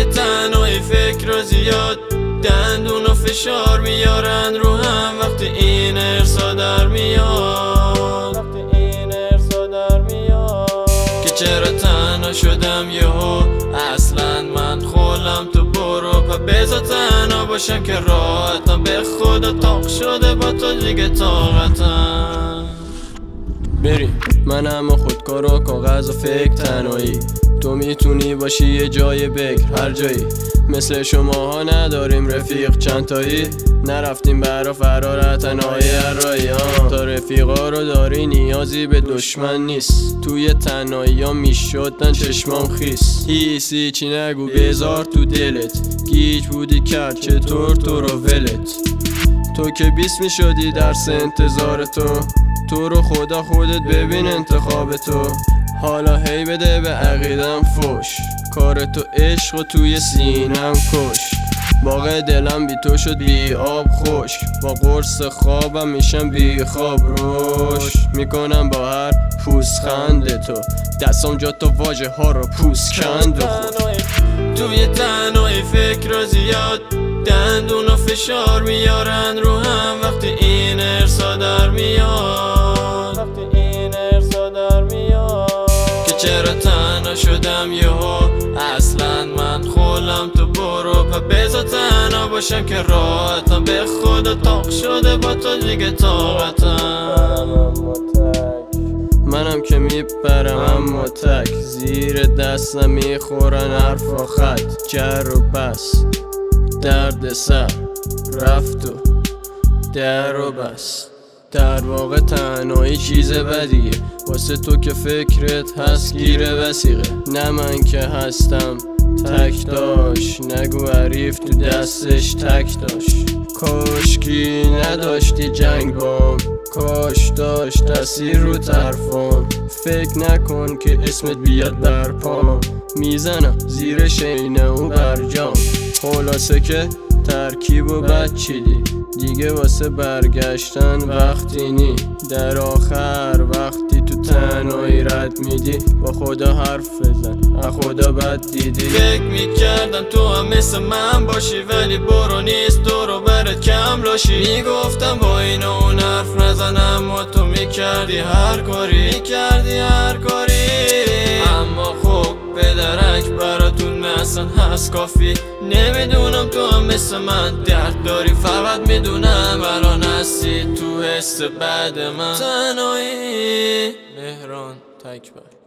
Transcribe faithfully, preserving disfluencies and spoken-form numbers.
تنهایی فکر زیاد دندون و فشار میارن رو هم وقتی این ارسا در میاد وقتی این ارسا در میاد که چرا تنها شدم یهو اصلا من خولم تو برو پا بذار تنها باشم که راحتم به خدا تاق شده با تو دیگه طاقتم بریم من اما خودکار و کاغذ و فکر تنهایی تو میتونی باشی یه جای بکر هر جایی مثل شماها نداریم رفیق چند تایی نرفتیم برا فرار تنهایی هر رایی تا رفیقا رو داری نیازی به دشمن نیست توی تنهایی ها میشدن چشمام خیس هیسی چی نگو بذار تو دلت گیج بودی کرد چطور تو رو ولت تو که بیست میشدی درس انتظار تو تو رو خدا خودت ببین انتخاب تو حالا هی بده به عقیدم فوش کار تو عشق و توی سینم کش باغ دلم بی تو شد بی آب خشک با قرص خوابم میشم بی خواب روش میکنم با هر پوزخند تو دستم جا تو واژه ها رو پوست کند و خود توی تنهایی فکر زیاد دندون و فشار میارن رو هم وقتی این ارسا در میاد وقتی این ارسا در میاد که چرا تنها شدم یهو اصلا من خولم تو برو پا بذار تنها باشم که راحتم به خدا تاق شده با تو دیگه طاقتم منم که میپرم اما تک زیر دستم میخورن حرف و خط جر و پس درد سر رفت و در و بس در واقع تنهایی چیز بدیه واسه تو که فکرت هست گیره وسیقه نه من که هستم تک داشت نگو حریف تو دستش تک داشت کاشکی نداشتی جنگ بام کاش داشت تاثیر رو طرفام فکر نکن که اسمت بیاد بر پام میزنم زیر شینه و برجام خلاصه که ترکیب و بد چیدی دیگه واسه برگشتن وقتی نی در آخر وقتی تو تنهایی رد میدی با خدا حرف بزن از خدا بد دیدی فکر میکردم تو هم مثل من باشی ولی برو نیست تو رو برات کم لاشی میگفتم با این و اون حرف نزن اما تو میکردی هر کاری میکردی هر کاری اما خب پدرک براتون مثلا هست کافی نمیدونم تو هم مثل من درد داری فقط میدونم الان هستی تو حس بعد من تنهایی مهران تکبر